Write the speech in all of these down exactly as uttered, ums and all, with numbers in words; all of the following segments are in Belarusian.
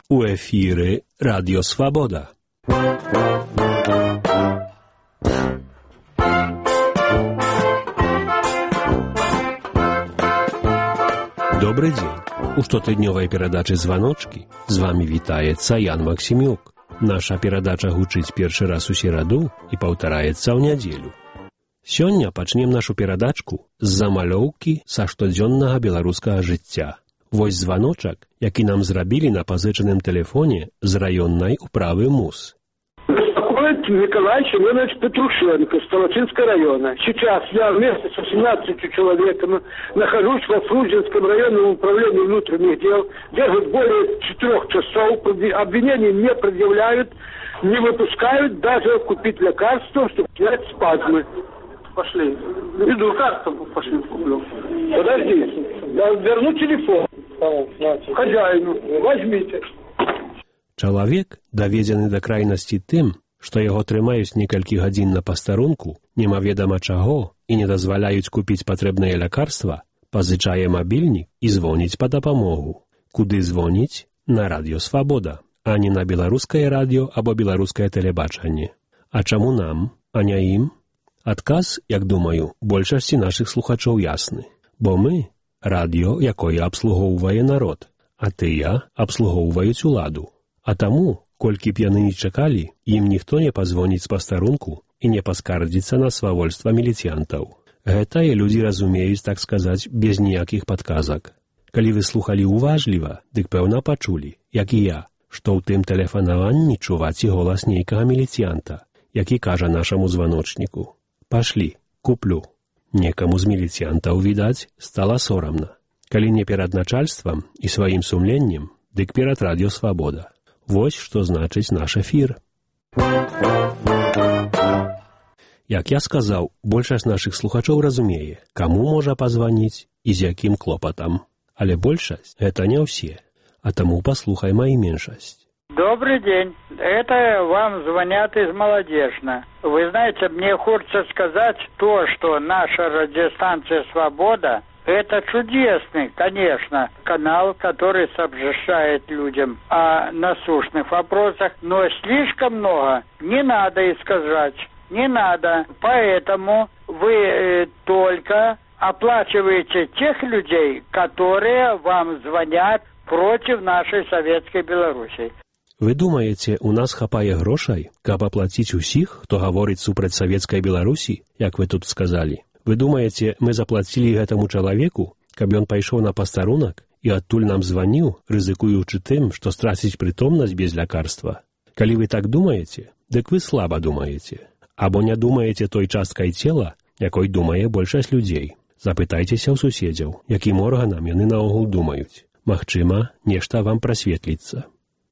У эфіры Радіо Свабода. Добрый дзень. У штотыднёвай перадачы «Званочкі» з вамі вітаецца Ян Максімюк. Наша перадача гучыць першы раз у сераду і паўтараецца ў нядзелю. Сёння пачнем нашу перадачку з замалёўкі са штодзённага беларускага жыцця. Вось званочак, які нам зрабілі на пазычаным тэлефоне з раённай управы МУС. Беспокоит Николай Семенович Петрушенко с Толочинского района. Сейчас я вместе со семнадцатью человеками нахожусь во Фрунзенском районном управлении внутренних дел. Держат более четырех часов, обвинений не предъявляют, не выпускают даже купить лекарства, чтобы снять спазмы. Пошли. Иду лекарства пошли куплю. Подожди, я верну телефон. Хозяину, возьмите. Чалавек, даведзены да крайнасці тым, што яго трымаюць некалькі гадзін на пастарунку, немаведама чаго і не дазваляюць купіць патрэбнае лякарства, пазычае мабільнік і звоніць па дапамогу. Куды звоніць? На Радіё Свабода, а не на беларускае радыё або беларускае тэлебачанне. А чаму нам, а не ім? Адказ, як думаю, большасці нашых слухачоў ясны. Бо мы — радыё, якое абслугоўвае народ, а тыя абслугоўваюць уладу. А таму, колькі б яны не чакалі, ім ніхто не пазвоніць з пастарунку і не паскардзіцца на свавольства міліцыянтаў. Гэтае людзі разумеюць, так сказаць, без ніякіх падказак. Калі вы слухалі уважліва, дык пэўна пачулі, як і я, што ў тым тэлефанаванні чуваць і голас нейкага міліцыянта, які кажа нашаму званочніку: «Пашлі, куплю». Некаму з міліцыянтаў, відаць, стала сорамна. Калі не перад начальствам і сваім сумленнем, дык перад Радіё Свабода. Вось што значыць наш эфір. Як я сказаў, большасць нашых слухачоў разумее, каму можа пазваніць і з якім клопатам. Але большасць — гэта не ўсе, а таму паслухайма і меншасць. Добрый день. Это вам звонят из Молодежна. Вы знаете, мне хочется сказать то, что наша радиостанция «Свобода» — это чудесный, конечно, канал, который сообщает людям о насущных вопросах, но слишком много не надо искажать, не надо. Поэтому вы э, только оплачиваете тех людей, которые вам звонят против нашей советской Беларуси. Вы думаеце, у нас хапае грошай, каб аплаціць усіх, хто гаворыць супраць савецкай Беларусі, як вы тут сказалі? Вы думаеце, мы заплацілі гэтаму чалавеку, каб ён пайшоў на пастарунак і адтуль нам званіў, рызыкуючы тым, што страціць прытомнасць без лякарства? Калі вы так думаеце, дык вы слаба думаеце. Або не думаеце той часткай цела, якой думае большасць людзей. Запытайцеся ў суседзяў, якім органам яны наогул думаюць. Магчыма, нешта вам прасветліцца.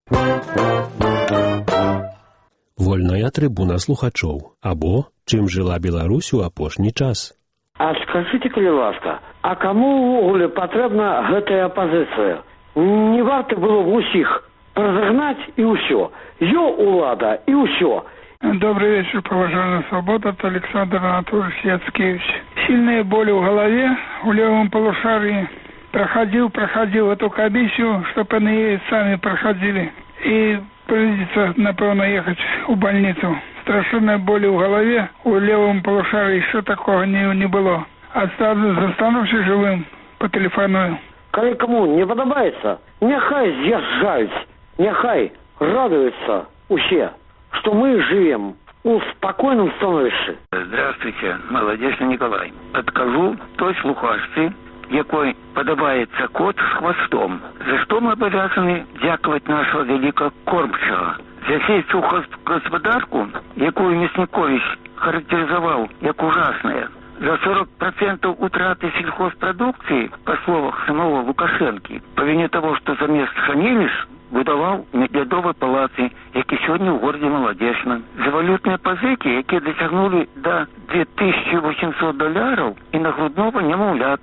Вольная трыбуна слухачоў, або чым жыла Беларусь у апошні час. А скажите, калі ласка, а кому увогуле патрэбна гэтая апазіцыя? Не варта было в усіх разогнать і ўсё. Ё улада і ўсё. Добрый вечер, уважаемая Свобода, это Александр Анатольевич Яцкевич. Сильные боли в голове, в левом полушарии. Проходил, проходил эту комиссию, чтобы они сами проходили. И придется, напевно, ехать в больницу. Страшенные боли в голове, в левом полушарии еще такого не, не было. Застанувшись живым по телефону. Коли кому не подобается, нехай з'їжджають, нехай радуются усе, что мы живем у спокойном становище. Здравствуйте, Молодежный Николай. Откажу той слухачці, якой подобається кот з хвостом. За що ми обов'язані дякувати нашого великого кормчого? За сельскую господарку, якую Мясникович характеризовал як ужасная, за сорок процентов утраты сельхозпродукции, по словах самого Лукашенки, по вине того, что замест Хранилищ выдавал Медведовой палацы, які сьогодні в городі Молодежна. За валютні позики, які досягнули до дві тисячі вісімсот доларів і на грудного немовлята.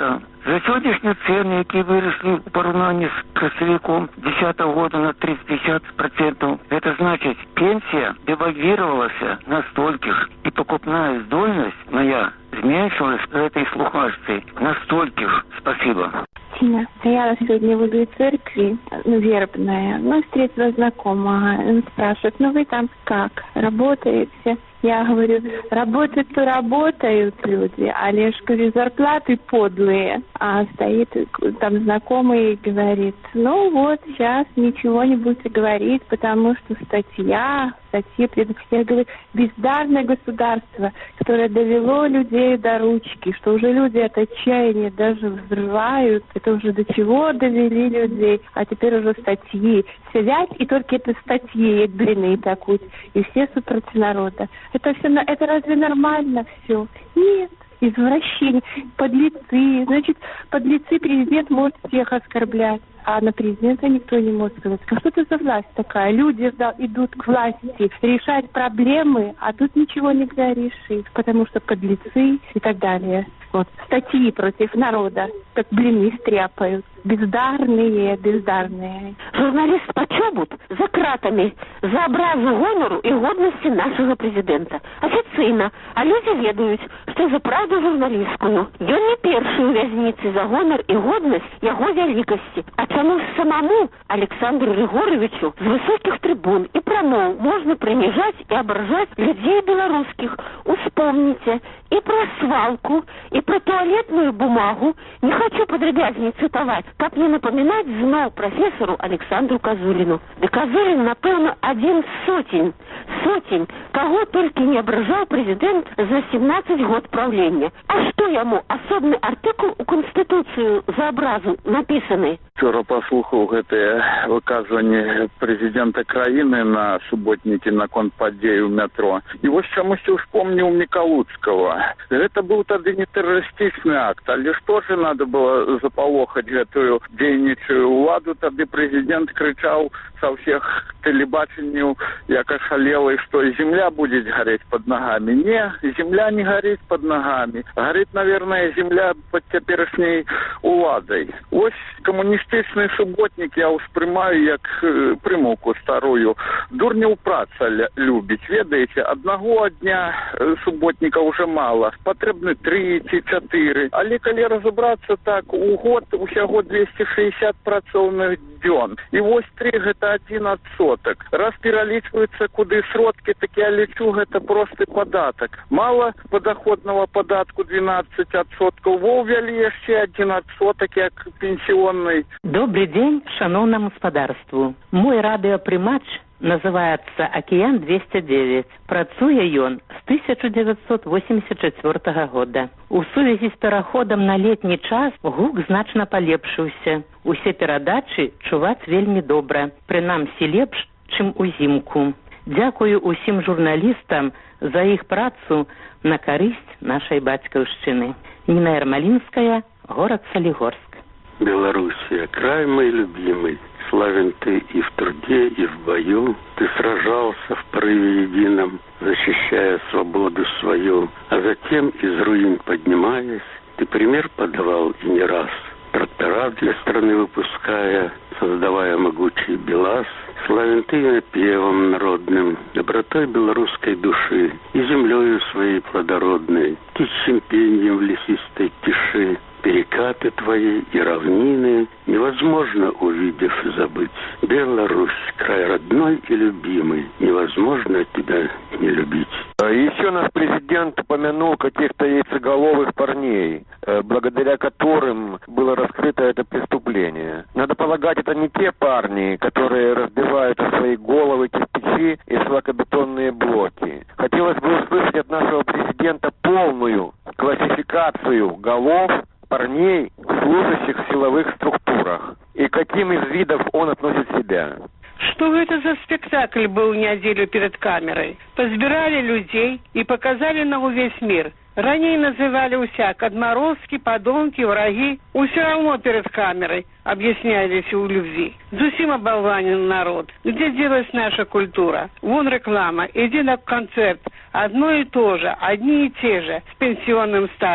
За сённяшнія цэны, якія выраслі ў параўнанні з красавіком дзесятага года на тридцать-пятьдесят процентов, это значит, пенсия девальвировалась на стольких, и покупная здольность моя зменшилась этой слухачцей на стольких. Спасибо. Тина, стояла сегодня возле церкви, ну, вербная, ну, встретила знакомого, он спрашивает, ну, вы там как, работаете? Я говорю, работать-то работают люди, а лишь, говорю, зарплаты подлые. А стоит там знакомый и говорит, ну вот, сейчас ничего не будете говорить, потому что статья, статьи... Я говорю, бездарное государство, которое довело людей до ручки, что уже люди от отчаяния даже взрывают, это уже до чего довели людей, а теперь уже статьи. Сидят, и только это статьи, длинные такут, и все супротив народа. Это все, это разве нормально все? Нет. Извращение, подлецы. Значит, подлецы президент может всех оскорблять, а на президента никто не может сказать. А что это за власть такая? Люди да, идут к власти решать проблемы, а тут ничего нельзя решить, потому что подлецы и так далее. Вот. Статьи против народа, как блины стряпают. Бездарные, бездарные. Журналист Почобут за кратами за образу гонору и годности нашего президента. Официально. А люди ведают, что за правду журналистскую. Ён не перший у вязницы за гонор и годность его великости. А чему самому Александру Григорьевичу с высоких трибун и промов можно принижать и ображать людей белорусских. Успомните и про свалку, и про туалетную бумагу. Не хочу подребязней цитовать. Как не напоминать знал профессору Александру Козулину. Да Козулин, напевно, один сотень, сотень, кого только не ображал президент за семнадцать год правления. А что ему особный артикул у Конституцию за образу написанный? Вчора послухаў гэтые выказванні президента краіны на суботнікі наконт падзей у метро. І вось чамусь успомніў Мікалуцкага. Гэта быў тады не тэрарыстычны акт, але што же надо было запалохаць гэтую дзейнічую ўладу? Тады президент крычаў со всех телебаченняў, як ашалелый, што земля будет гореть под ногами. Не, земля не горит под ногами. Горит, наверное, земля под цяперашняй уладай. Ось камуністычны суботнік я ўспрымаю як э, прымаўку старую. Дурняў праца любіць. Ведаеце, аднаго дня э, суботніка уже мало. Патрэбны три ці чатыры. Але калі разобрацца так, у год усяго двести шестьдесят працоўных дзён. І вось три гэта один адсотак. Раз пералічваюцца куды сродкі, так я лічу, гэта просты падатак. Мало падаходнага падатку двенадцать адсоткаў. Во ўвялі яшчэ один адсотак як пенсионный. Добрый день, шановному господарству. Мой радиопрымач называется «Океан двести девять». Працуе ён с тысяча девятьсот восемьдесят четвёртага года. У сувязі з пераходам на летні час гук значна палепшыўся. Усе перадачы чуваць вельмі добра, прынамсі лепш, чым узімку. Дзякую усім журналістам за іх працу на карысць нашай бацькаўшчыны. Нина Ермолинская, город Солигорск. Белоруссия, край мой любимый, славен ты и в труде, и в бою. Ты сражался в порыве едином, защищая свободу свою, а затем из руин поднимаясь, ты пример подавал и не раз. Трактора для страны выпуская, создавая могучий БелАЗ, славен ты напевом народным, добротой белорусской души и землею своей плодородной, птичьим пеньем в лесистой тиши. Перекаты твои и равнины невозможно, увидев, забыть. Беларусь, край родной и любимый, невозможно тебя не любить. Еще наш президент упомянул каких-то яйцеголовых парней, благодаря которым было раскрыто это преступление. Надо полагать, это не те парни, которые разбивают о свои головы кирпичи и шлакобетонные блоки. Хотелось бы услышать от нашего президента полную классификацию голов парней, служащих в силовых структурах, и каким из видов он относит себя. Что это за спектакль был неделю перед камерой? Позбирали людей и показали на увесь мир. Ранее называли усяк отморозки, подонки, враги. Все равно перед камерой объяснялись у любви. Зусим оболванен народ. Где делась наша культура? Вон реклама. Иди на концерт. Одно и то же, одни и те же, с пенсионным стажем.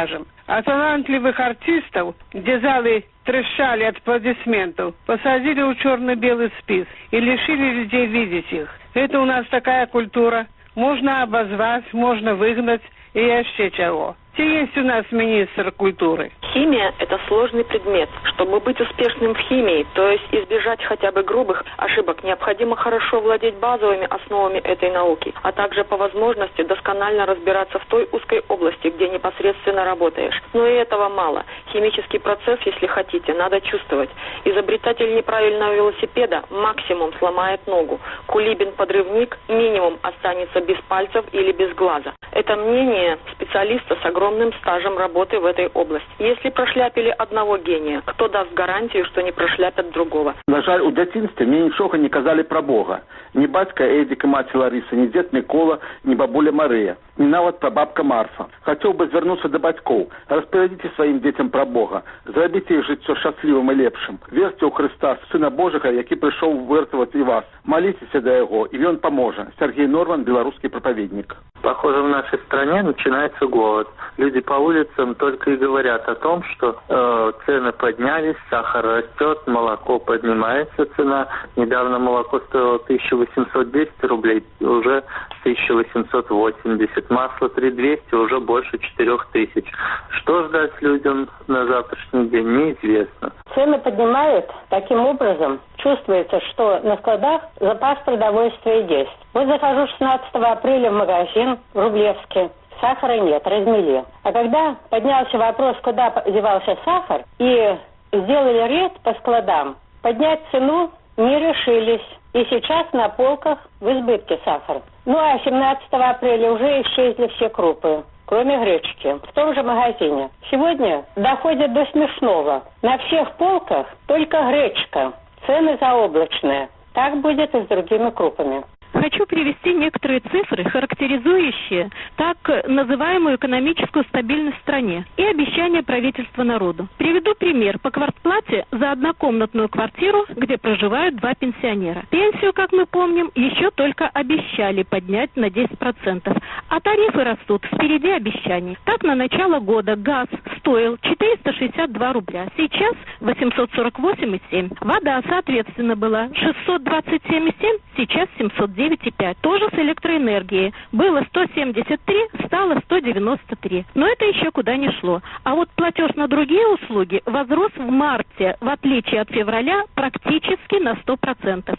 А талантливых артистов, где залы трещали от аплодисментов, посадили в черно-белый спис и лишили людей видеть их. Это у нас такая культура. Можно обозвать, можно выгнать и еще чего. Те есть у нас министр культуры. Химия – это сложный предмет. Чтобы быть успешным в химии, то есть избежать хотя бы грубых ошибок, необходимо хорошо владеть базовыми основами этой науки, а также по возможности досконально разбираться в той узкой области, где непосредственно работаешь. Но и этого мало. Химический процесс, если хотите, надо чувствовать. Изобретатель неправильного велосипеда максимум сломает ногу. Кулибин-подрывник минимум останется без пальцев или без глаза. Это мнение специалиста с огромным стажем работы в этой области. Если прошляпили одного гения, кто даст гарантию, что не прошляпят другого? На жаль, у дзяцінстве мне нічога не казалі пра Бога. Ні бацька Эдзік і маці Ларыса, ні дзед Мікола, ні бабуля Марыя, ні нават прабабка Марфа. Хацеў бы звярнуцца да бацькоў. Распавядзіце сваім дзецям пра Бога. Зрабіце іх жыццё шчаслівым і лепшым. Верце ў Хрыста, Сына Божага, які прыйшоў выратаваць і вас. Маліцеся да яго, і ён паможа. Сергей Норман, белорусский проповедник. Похоже, в нашей стране начинается голод. Люди по улицам только и говорят о том, что э, цены поднялись, сахар растет, молоко поднимается цена. Недавно молоко стоило тысяча восемьсот двести рублей, уже тысяча восемьсот восемьдесят. Масло три двести, уже больше четырех тысяч. Что ждать людям на завтрашний день, неизвестно. Цены поднимают таким образом. Чувствуется, что на складах запас продовольствия есть. Вот захожу шестнадцатого апреля в магазин в Рублевске. Сахара нет, размели. А когда поднялся вопрос, куда девался сахар, и сделали рейд по складам, поднять цену не решились. И сейчас на полках в избытке сахар. Ну а семнадцатого апреля уже исчезли все крупы, кроме гречки, в том же магазине. Сегодня доходит до смешного. На всех полках только гречка. Цены заоблачные. Так будет и с другими крупами. Хочу привести некоторые цифры, характеризующие так называемую экономическую стабильность в стране и обещания правительства народу. Приведу пример по квартплате за однокомнатную квартиру, где проживают два пенсионера. Пенсию, как мы помним, еще только обещали поднять на десять процентов, а тарифы растут, впереди обещаний. Так, на начало года газ стоил четыреста шестьдесят два рубля, сейчас восемьсот сорок восемь и семь. Вода, соответственно, была шестьсот двадцать семь и семь, сейчас семьсот девять и пять. Тоже с электроэнергией. Было сто семьдесят три, стало сто девяносто три. Но это еще куда не шло. А вот платеж на другие услуги возрос в марте, в отличие от февраля, практически на сто процентов.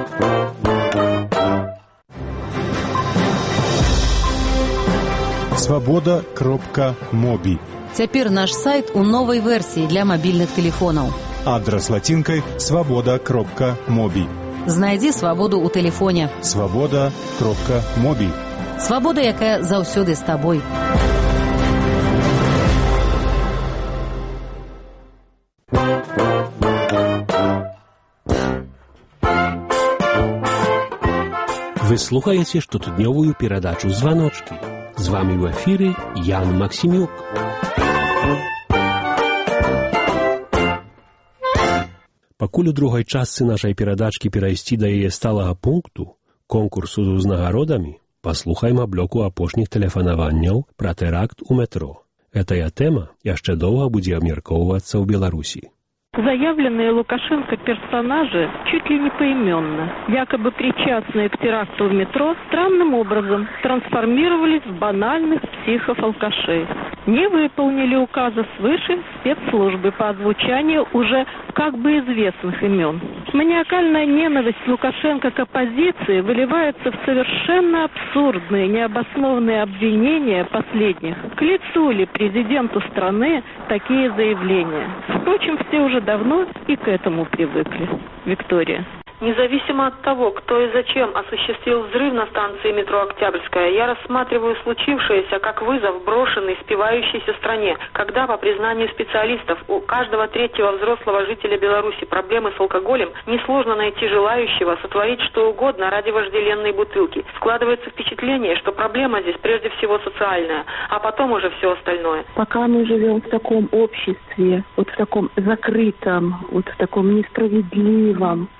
Свобода кропка моби. Цяпер наш сайт у новай версіі для мабільных тэлефонаў. Адрас лацінкай свобода кропка моби. Знайдзі свабоду ў тэлефоне. Свобода кропка моби. Свабода, якая заўсёды з табой. Вы слухаете штотыднёвую перадачу «Званочки». З вами ў эфіры Ян Максімюк. Пакуль у другой частцы нашай перадачкі перайсці да яе сталага пункту, конкурсу з узнагародамі, паслухаем аблёку апошніх тэлефанаванняў пра тэракт у метро. Гэтая тэма яшчэ доўга будзе абмяркоўвацца ў Беларусі. Заявленные Лукашенко персонажи чуть ли не поименно, якобы причастные к теракту в метро, странным образом трансформировались в банальных психов-алкашей. Не выполнили указа свыше спецслужбы по озвучанию уже как бы известных имен. Маниакальная ненависть Лукашенко к оппозиции выливается в совершенно абсурдные, необоснованные обвинения последних. К лицу ли президенту страны такие заявления? Впрочем, все уже давно и к этому привыкли. Виктория. Независимо от того, кто и зачем осуществил взрыв на станции метро Октябрьская, я рассматриваю случившееся как вызов, брошенный спивающейся стране, когда, по признанию специалистов, у каждого третьего взрослого жителя Беларуси проблемы с алкоголем, несложно найти желающего сотворить что угодно ради вожделенной бутылки. Складывается впечатление, что проблема здесь прежде всего социальная, а потом уже все остальное. Пока мы живем в таком обществе, вот в таком закрытом, вот в таком несправедливом, вот в таком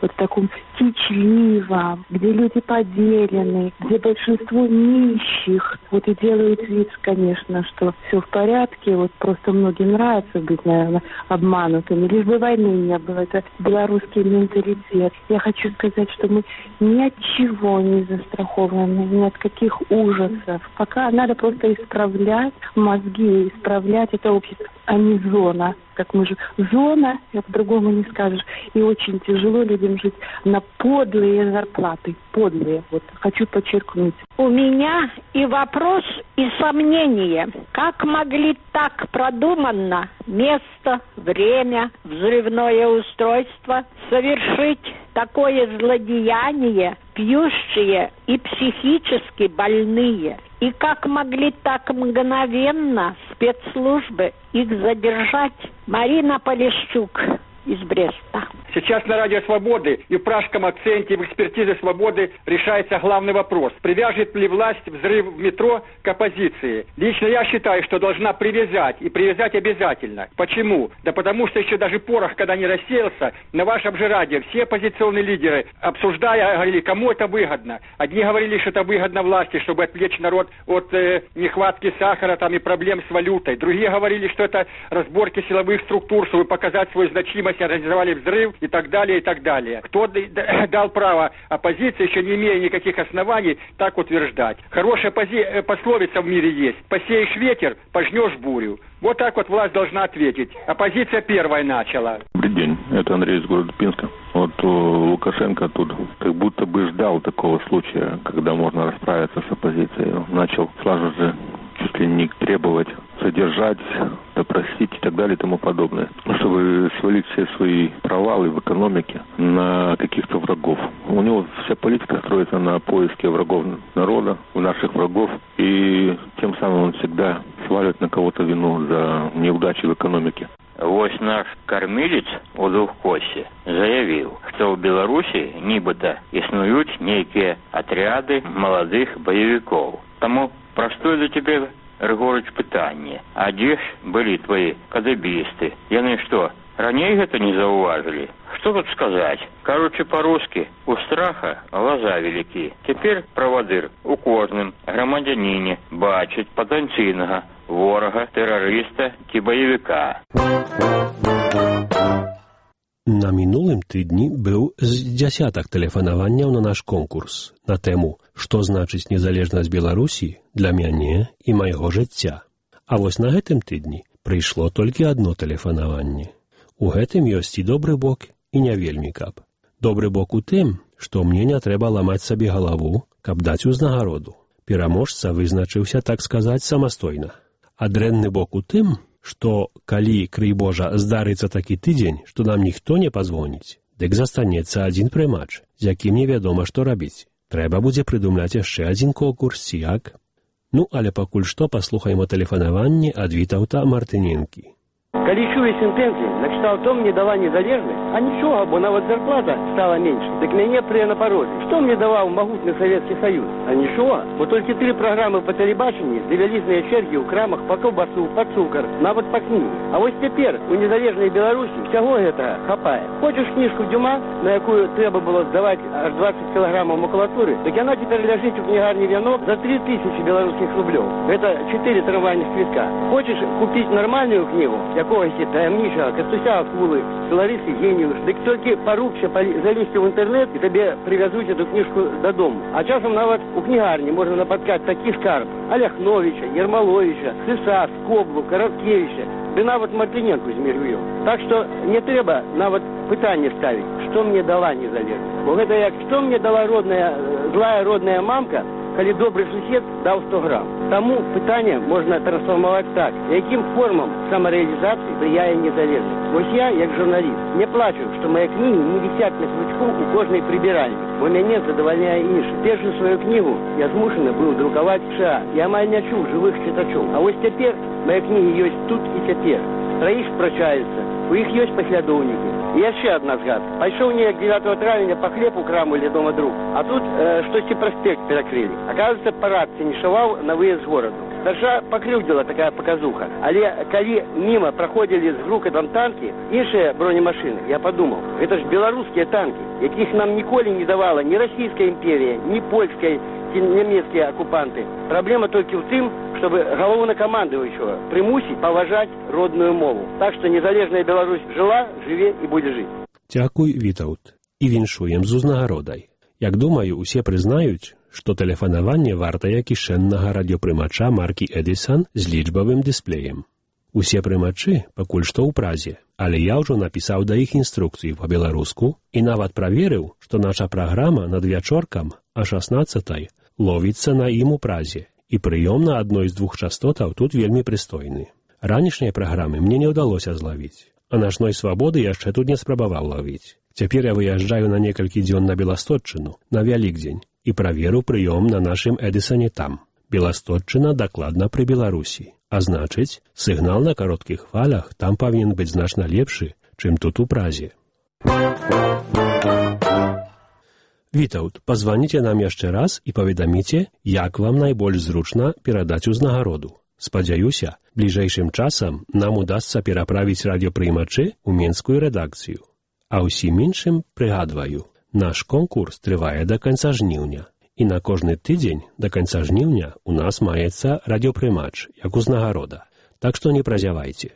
кичливом, где люди поделены, где большинство нищих. Вот и делают вид, конечно, что все в порядке, вот просто многим нравится быть, наверное, обманутыми. Лишь бы войны не было, это белорусский менталитет. Я хочу сказать, что мы ни от чего не застрахованы, ни от каких ужасов. Пока надо просто исправлять мозги, исправлять это общество, а не зона. Как мы же зона, по-другому не скажешь. И очень тяжело людям жить на подлые зарплаты. Подлые. Вот хочу подчеркнуть. У меня и вопрос, и сомнение. Как могли так продуманно место, время, взрывное устройство совершить такое злодеяние, пьющие и психически больные? И как могли так мгновенно спецслужбы их задержать? Марина Полищук из Бреста. Сейчас на Радио Свободы и в Пражском акценте в экспертизе Свободы решается главный вопрос. Привяжет ли власть взрыв в метро к оппозиции? Лично я считаю, что должна привязать. И привязать обязательно. Почему? Да потому что еще даже порох, когда не рассеялся, на вашем же радио все оппозиционные лидеры, обсуждая, говорили, кому это выгодно. Одни говорили, что это выгодно власти, чтобы отвлечь народ от э, нехватки сахара там, и проблем с валютой. Другие говорили, что это разборки силовых структур, чтобы показать свою значимость, организовали взрыв и так далее, и так далее. Кто дал право оппозиции, еще не имея никаких оснований, так утверждать? Хорошая пози- пословица в мире есть. Посеешь ветер, пожнешь бурю. Вот так вот власть должна ответить. Оппозиция первая начала. Добрый день, это Андрей из города Пинска. Вот Лукашенко тут как будто бы ждал такого случая, когда можно расправиться с оппозицией. Начал сразу же чуть ли не требовать содержать, допросить и так далее и тому подобное, чтобы свалить все свои провалы в экономике на каких-то врагов. У него вся политика строится на поиске врагов народа, у наших врагов, и тем самым он всегда свалит на кого-то вину за неудачи в экономике. Вось наш кормилец у Двухкосе заявил, что в Беларуси нібито існують некие отряды молодых боевиков. Тому простое для тебя, Григорыч, пытанне. А где ж были твои кадебисты? Яны что, ранее это не зауважили? Что тут сказать? Короче, по-русски, у страха глаза велики. Теперь праводыр у кожным громадянине бачить потенційного ворога, террориста ті боевика. Na minulym tydni był z dziesiątek telefonowania na nasz konkurs na temu, co znaczy niezależność Białorusi dla mnie i mojego życia. A właśnie na tym tydni przyszło tylko jedno telefonowanie. U tym jest i dobry bok, i nie wielmi kap. Dobry bok u tym, że mnie nie trzeba łamać sobie głowę, kap dać uznagrodu. Пераможца wyznaczył się, tak сказать, samostojno. A drenny bok u tym, что, калі, крый Божа, здарыцца такі тыдзень, што нам ніхто не пазвоніць, дык застанецца адзін прымач, з якім невядома, што рабіць. Трэба будзе прыдумляць яшчэ адзін конкурс, ці як? Ну, але пакуль што паслухаем о тэлефанаванні ад Вітаўта Мартыненкі. Калі чуе сентэнцыі, накшталт «то мне дала незалежнасць», а нічога, бо нават зарплата стала менш, дык мяне пры напарожі. Што мне даваў магутны Савецкі Саюз? А нічога, бо толькі тры праграмы па тэлебачанні ды вялізныя чэргі ў крамах па каўбасу, па цукар, нават па кнігу. А вось цяпер у незалежнай Беларусі ўсяго гэтага хапае. Хочаш кніжку Дюма, на якую трэба было здаваць аж двадцать кілаграмаў макулатуры, дык яна цяпер ляжыць у кнігарні «Вянок» за три тысячи беларускіх рублёў. Гэта четыре трамвайных квітка. Хочаш купіць нармальную кнігу, якогось таямнічага Кастуся Акулы, Ларысы Геніуш, дык толькі парукся залезці ў інтэрнэт і табе прывязуць эту кніжку дадому. А часам нават у кнігарні можна напаткаць такі скарб Аляхновіча, Ермаловіча, Сыса, Скоблу, Караткевіча, ды нават Мартыненку з Міргуём. Так што не трэба нават пытанне ставіць, што мне дала незалежнасць. Бо гэта як, што мне дала родная, злая родная мамка, калі добрый сусед даў сто грамм. Таму пытанне можна трансформаваць так. Якім формам самарэалізацыі спрыяе незалежнасць? Вось я, як журналіст, не плачу, што мае кнігі не вісяць на крючку у кожнай прыбіральні, бо мяне задавальняе іншы. Першую сваю кнігу я змушаны быў друкаваць в США. Я амаль не чуў жывых чытачоў. А вось цяпер мае кнігі ёсць тут і цяпер. Пра іх спрачаюцца, У іх ёсць паслядоўнікі. І яшчэ адна згадка. Пайшоў неяк дзевятага травеня па хлеб у краму ля дома друг. А тут э, штосьці праспект перакрылі. Оказывается, парад цінішаваў на выезд з гораду. Старша пакрыўдзіла такая паказуха. Але калі міма праходзілі з грукатам танкі, іншыя бронемашыны, я падумаў, гэта ж беларускія танкі, якіх нам ніколі не давала ні расійская імперія, ні польская, ці нямецкія акупанты. Праблема толькі ў тым, чтобы галоўнакамандуючага прымусіць паважаць родную мову. Так што незалежная Беларусь жила, жыве і будзе жыць. Дзякуй, Вітаўт. І віншуем з узнагародай. Як думаю, усе прызнаюць, што тэлефанаванне вартае кішэннага радыёпрымача маркі Эдысан з лічбавым дысплеем. Усе прымачы пакуль што ў празе, але я ўжо напісаў да іх інструкцыю па-беларуску і нават праверыў, што наша праграма над вячоркам а шаснаццатай ловіцца на ім у празе, і прыём на адной з двух частотаў тут вельмі прыстойны. Ранішняй праграмы мне не ўдалося злавіць, а начной свабоды яшчэ тут не спрабаваў лавіць. Цяпер я выязджаю на некалькі дзён на Беластотчыну, на Вялікдзень, і праверу прыём на нашым Эдысане там. Беластотчына дакладна пры Беларусі, а значыць, сігнал на кароткіх хвалях там павінен быць значна лепшы, чым тут у празе. Вітаўт, пазваніце нам яшчэ раз і паведаміце, як вам найбольш зручна перадаць узнагароду. Спадзяюся, бліжэйшым часам нам удасца пераправіць радыёпрыймачы ў менскую рэдакцыю. А ўсім іншым прыгадваю, наш конкурс трывае да канца жніўня, і на кожны тыдзень да канца жніўня у нас маецца радыёпрыймач, як узнагарода. Так што не празявайце.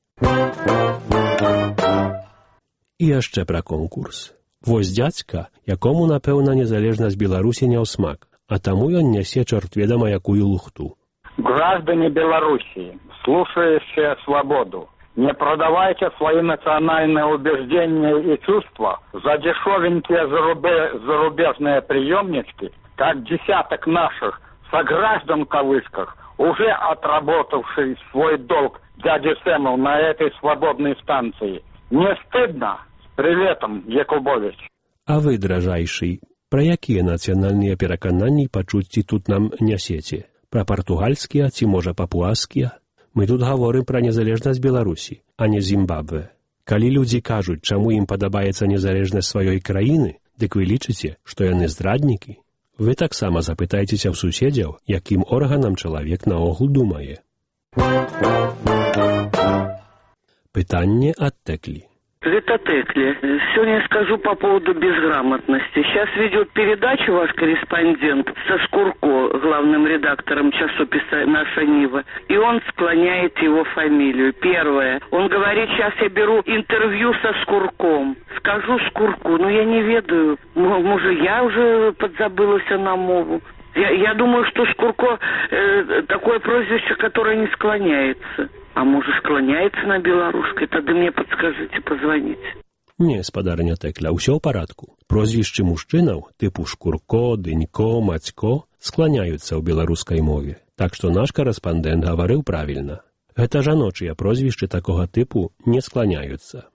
І яшчэ пра конкурс. Вось дзядзька, якому, напэўна, незалежнасць Беларусі не ў смак, а таму ён нясе чорт ведама якую лухту. Граждане Белоруссии, слушающие свободу, не продавайте свои национальные убеждения и чувства за дешевенькие зарубежные приемнички, как десяток наших сограждан в кавычках, уже отработавший свой долг дяди Сэму на этой свободной станции. Не стыдно? С приветом, Якубович. А вы, дражайший, пра якія нацыянальныя перакананні і пачуцці тут нам нясеце? Пра партугальскія ці, можа, папуаскія? Мы тут гаворым пра незалежнасць Беларусі, а не Зімбабве. Калі людзі кажуць, чаму ім падабаецца незалежнасць сваёй краіны, дык вы лічыце, што яны здраднікі? Вы таксама запытайцеся ў суседзяў, якім органам чалавек наогул думае. Пытанне ад Тэклі. Это Текли. Сегодня я скажу по поводу безграмотности. Сейчас ведет передачу ваш корреспондент со Скурко, главным редактором часописа «Наша Нива», и он склоняет его фамилию. Первое. Он говорит, сейчас я беру интервью со Скурком. Скажу Скурку, но я не ведаю. Может, я уже подзабылась на мову. Я, я думаю, что Скурко э, такое прозвище, которое не склоняется. А может, склоняется на беларускай? Тады мне подскажите, позвоните. Не, спадарня Тэкля, ўсё ў парадку. Прозвішчы мужчынаў, тыпу Шкурко, Дынько, Мацько, скланяюцца ў беларускай мове. Так што наш карэспандэнт гаварыў правільна. Гэта жаночыя прозвішчы такога тыпу не скланяюцца.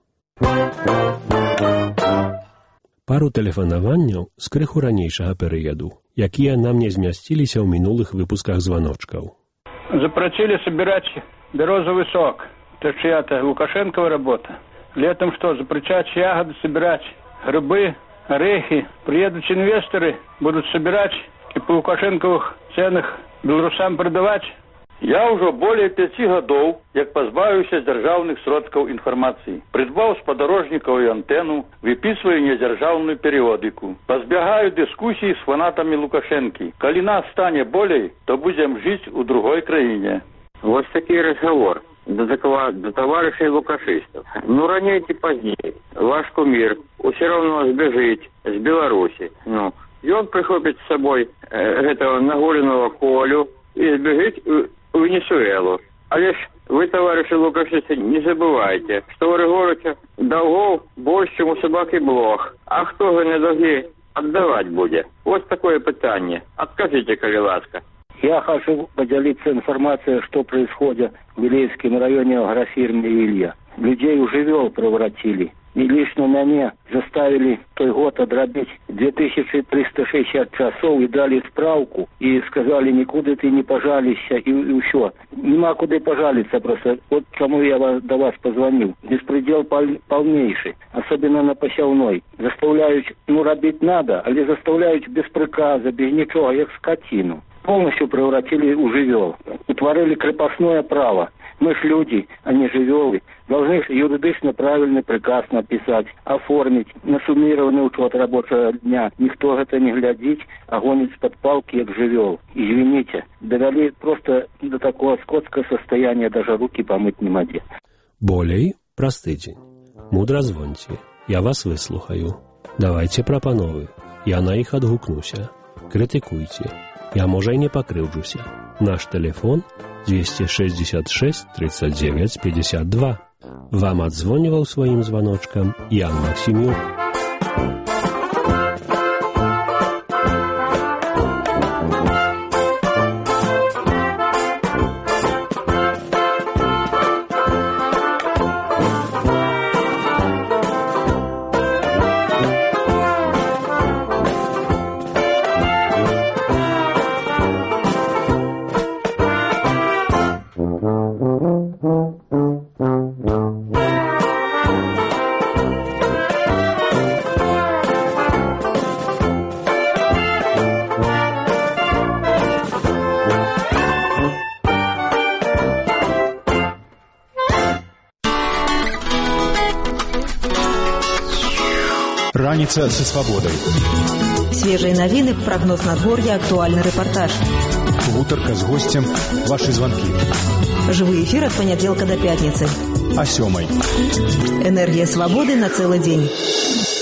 Пару тэлефанаванняў з крыху ранейшага перыяду, якія нам не змясціліся ў мінулых выпусках званочкаў. Запретили собирать березовый сок. Это чья-то Лукашенкова работа. Летом что, запрещать ягоды собирать, грибы, орехи. Приедут инвесторы, будут собирать и по лукашенковых ценах белорусам продавать. Я ўжо более пяти гадоў, як пазбавіўся дзяржаўных сродкаў інфармацыі. Прыдбаў спадарожнікавую антэну, выпісваю недзяржаўную перыёдыку. Пазбягаю дыскусій з фанатамі Лукашэнкі. Калі нас стане болей, то будзем жыць у другой краіне. Вот такі разговор до, такого, до товарищей лукашистов. Ну, ранее и позднее. Ваш кумир все равно сбежит с Беларуси. Ну, и он прихопит с собой э, этого нагуленного Колю и сбежит в Венесуэлу. А лишь вы, товарищи лукашисты, не забывайте, что в Григорича долгов больше, чем у собаки блох. А кто же не долги отдавать будет? Вот такое питание. Откажите, коли ласка. Я хочу поделиться информацией, что происходит в Вилейском районе агрофирме Илья. Людей уже вел превратили. і лично мяне заставили той год адрабіць две тысячи триста шестьдесят часов і далі справку, і сказали, нікуди ти не пожалишься, і, і все. Нема куди пожалиться просто. Вот чому я вас, до вас позвонил. Беспредел пол, полнейший, особенно на посевной. Заставляють, ну, робить надо, але заставляють без приказа, без нічого, як скотину. Полностью превратили у живел. Утворили крепостное право. Мы ж люди, а не живелы. Должны юридично правильный приказ написать, оформить, на суммированный учет рабочего дня. Никто это не глядит, а гонит с-под палки, как живел. Извините, довели просто до такого скотского состояния, даже руки помыть не могли. Болей просты дзень. Мудра звоньте. Я вас выслухаю. Давайте прапановы. Я на іх адгукнуся. Крытыкуйте. Я, можа, і не пакрыўджуся. Наш телефон двести шестьдесят шесть тридцать девять пятьдесят два. Вам адзвоніваў сваім званочкам Ян Максімюк. Раніца са свабодай. Свежие новины, прогноз надворья, актуальный репортаж. Гутарка с гостем, ваши звонки. Живой эфир от понедельника до пятницы. О сёмой. Энергия свободы на целый день.